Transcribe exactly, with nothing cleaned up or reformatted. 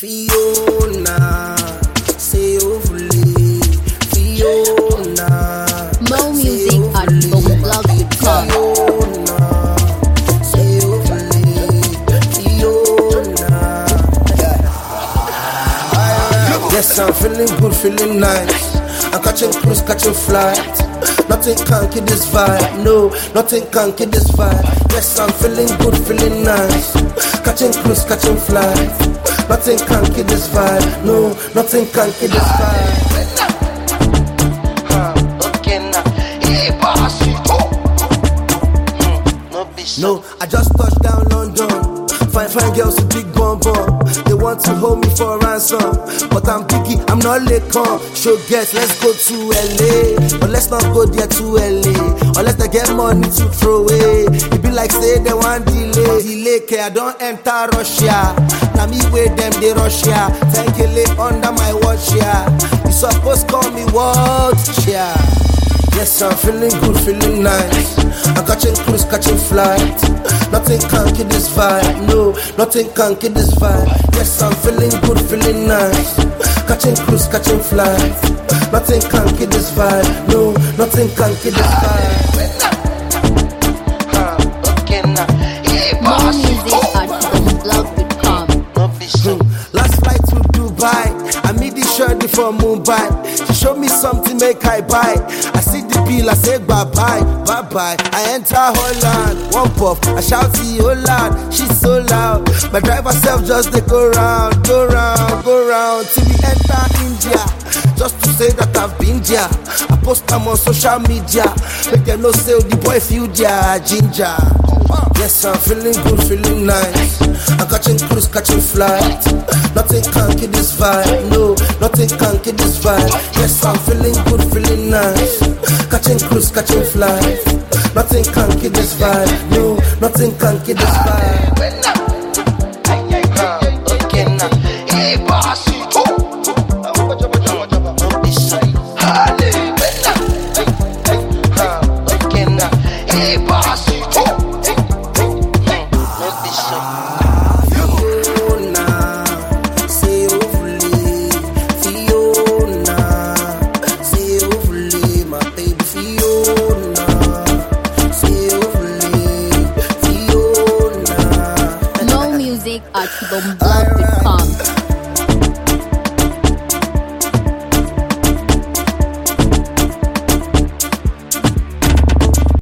Fiona, say overly. Fiona, Mo music at boomblog dot com. Fiona, say overly. Fiona. Yes, I'm feeling good, feeling nice. I'm catching cruise, catching flight. Nothing can kill this vibe, no, nothing can kill this vibe. Yes, I'm feeling good, feeling nice. Catching cruise, catching flight. Nothing can kill this vibe, no, nothing can kill this vibe. No, I just touched down London. Fine, fine girls with big bum bum. They want to hold me for ransom, but I'm picky, I'm not Lekon. Show guess, let's go to L A, but let's not go there to L A. Unless they get money to throw away. It be like say they want delay, delay. K, I don't enter Russia. Now me with them they Russia. Thank you, lay under my watch, yeah. You supposed call me what, yeah. Yes, I'm feeling good, feeling nice. I'm catching cruise, catching flight. Nothing can kill this vibe, no, nothing can kill this vibe. Yes, I'm feeling good, feeling nice. Catching cruise, catching flight. Nothing can kill this vibe, no, nothing can kill this vibe. Mo music at boomblog dot com. Last flight to Dubai, I meet the shorty from Mumbai. She showed me something, make I buy. I see the bill, I say bye bye, bye bye. I enter Holland, one puff, I shout the Holland. She's so loud, my driver self just they go round, go round, go round till we enter India. Just to say that I've been there. I post them on social media, make them know say the boy feel there, ginger. Yes, I'm feeling good, feeling nice. I'm catching cruise, catching flight. Nothing can kill this vibe, no, nothing can kill this vibe. Yes, I'm feeling good, feeling nice. Catching cruise, catching flight. Nothing can kill this vibe, no, nothing can kill this vibe. At boomblog.